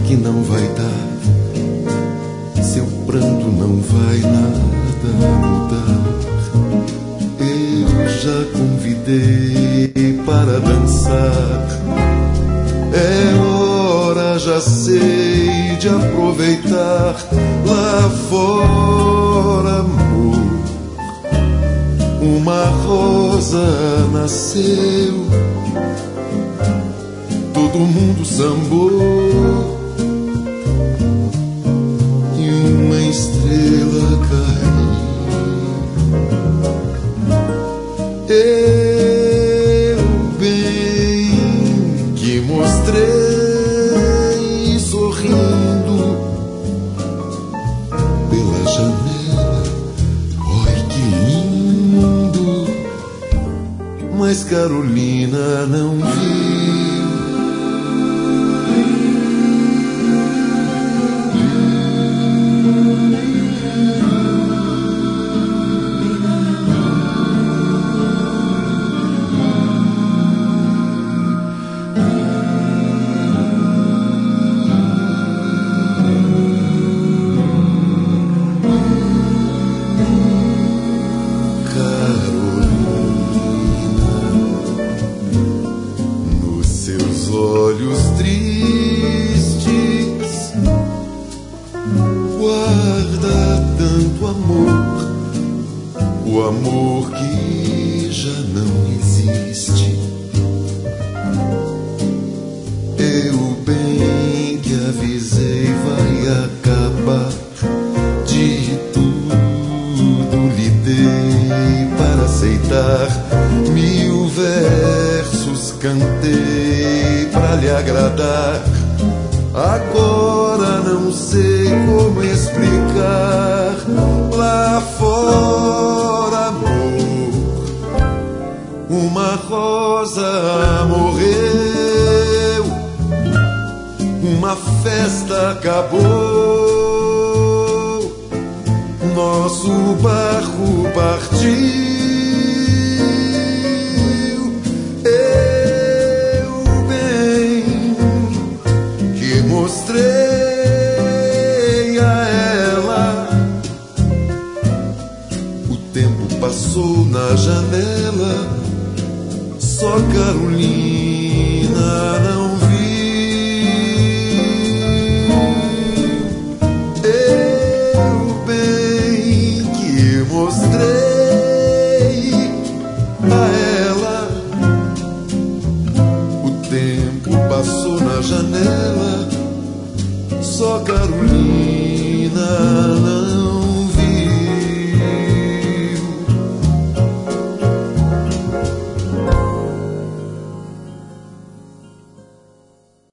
que não vai dar, seu pranto não vai nada mudar. Eu já convidei para dançar, é hora, já sei, de aproveitar. Lá fora, amor, uma rosa nasceu, todo mundo sambou e uma estrela caiu. Eu bem que mostrei sorrindo pela janela, oi que lindo, mas Carolina não viu. Olhos tristes, guarda tanto amor, o amor que já não existe. Eu bem que avisei, vai acabar, de tudo lhe dei para aceitar. 1000 versos cantei pra lhe agradar. Agora não sei como explicar. Lá fora, amor, uma rosa morreu, uma festa acabou, nosso barco partiu. Mostrei a ela, o tempo passou na janela, só Carolina não viu. Eu bem que mostrei a ela, o tempo passou na janela, só Carolina não